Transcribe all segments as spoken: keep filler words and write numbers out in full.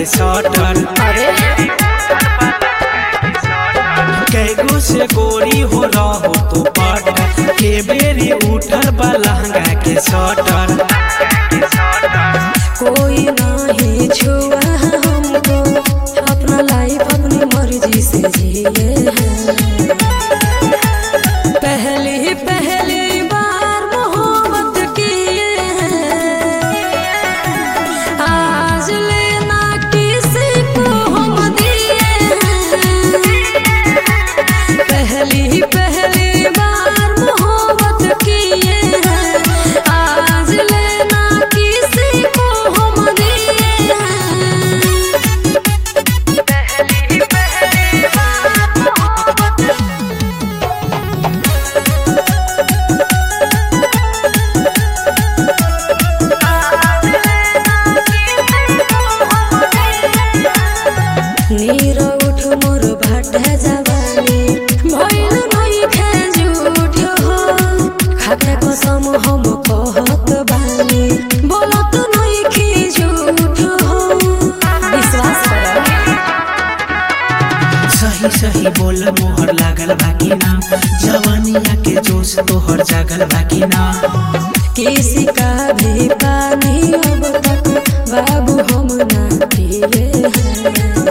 Shutter. कैगो से गोरी हो रहो तो पट के बेरी उठल बा लहंगा के सटर। कोई नहीं छुआ हमको, अपना लाइफ अपनी मर्जी से जिए हैं। पहली पहली बार मोहब्बत किए हैं, आज लेना किसी को हम दिए हैं। पहली पहली बार मोहब्बत किए हैं, आज लेना किसी को हम दिए हैं। पहली पहली बार मोहब्बत नीरो उठ मोर भाट जवानी भइल नहीं खे झूठ हो। खाके कसम हम कहत बानी, बोलत नहीं खी झूठ हो। विश्वास करो सही सही बोल मोहर लागल बाकी ना, जवानिया के जोश तोहर जागल बाकी ना। किसी का भी पानी अब तक बाबू हम ना पिए हैं।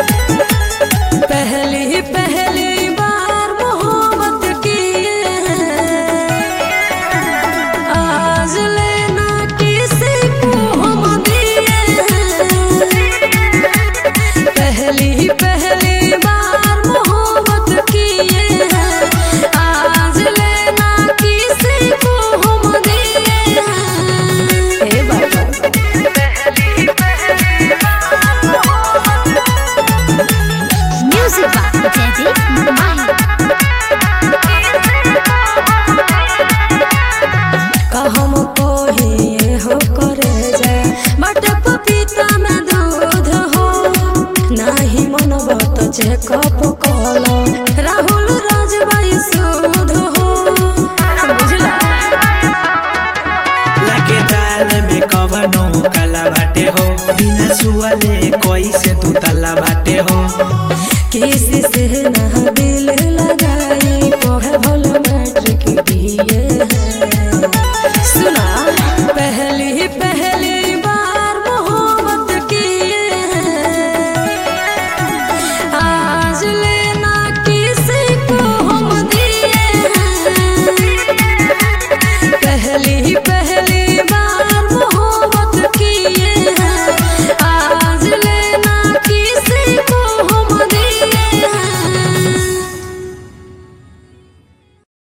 पहली पहली बार मोहब्बत किए हैं, आज लेना किसी को हम दिए हैं। पहली पहली बार मोहब्बत किए हैं, आज लेना किसी को हम दिए हैं। हे बाबा पहली पहली बार Music by Teddy Mahi. कहम कहिए हो करे जाए बट पपीता में दूध हो। नाही मन बत चेकअप कलो, राहुल राजबाई सूद हो। बुझला लगे दाल में कवनो काला बाटे हो, बिना सुअले कोई से तू तला बाटे हो। किसी से